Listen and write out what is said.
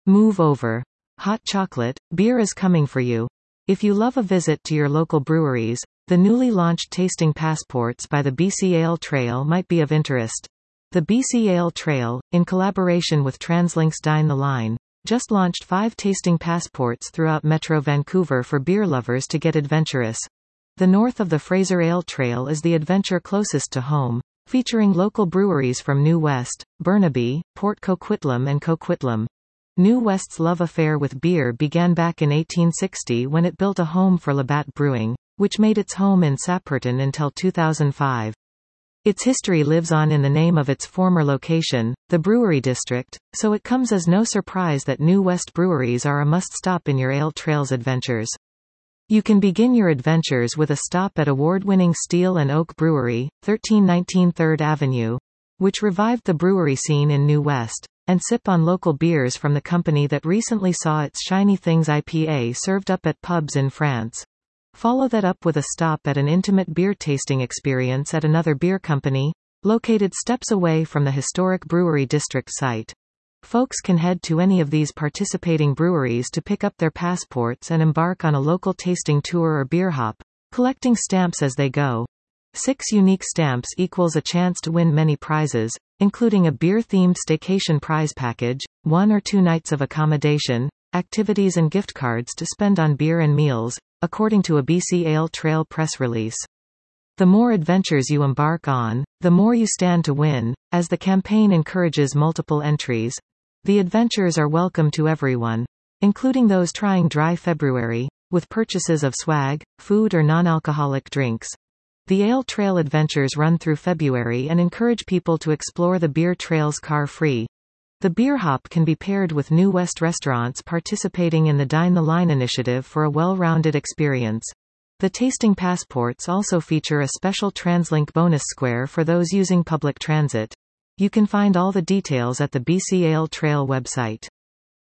Move over. Hot chocolate, beer is coming for you. If you love a visit to your local breweries, the newly launched Tasting Passports by the BC Ale Trail might be of interest. The BC Ale Trail, in collaboration with TransLink's Dine the Line, just launched 5 tasting passports throughout Metro Vancouver for beer lovers to get adventurous. The north of the Fraser Ale Trail is the adventure closest to home, featuring local breweries from New West, Burnaby, Port Coquitlam and Coquitlam. New West's love affair with beer began back in 1860 when it built a home for Labatt Brewing, which made its home in Sapperton until 2005. Its history lives on in the name of its former location, the Brewery District, so it comes as no surprise that New West breweries are a must-stop in your Ale Trails adventures. You can begin your adventures with a stop at award-winning Steel and Oak Brewery, 1319 3rd Avenue, which revived the brewery scene in New West, and sip on local beers from the company that recently saw its Shiny Things IPA served up at pubs in France. Follow that up with a stop at an intimate beer tasting experience at another beer company, located steps away from the historic Brewery District site. Folks can head to any of these participating breweries to pick up their passports and embark on a local tasting tour or beer hop, collecting stamps as they go. 6 unique stamps equals a chance to win many prizes, including a beer-themed staycation prize package, 1 or 2 nights of accommodation, activities and gift cards to spend on beer and meals, according to a BC Ale Trail press release. The more adventures you embark on, the more you stand to win, as the campaign encourages multiple entries. The adventures are welcome to everyone, including those trying dry February, with purchases of swag, food or non-alcoholic drinks. The Ale Trail adventures run through February and encourage people to explore the beer trails car-free. The beer hop can be paired with New West restaurants participating in the Dine the Line initiative for a well-rounded experience. The tasting passports also feature a special TransLink bonus square for those using public transit. You can find all the details at the BC Ale Trail website.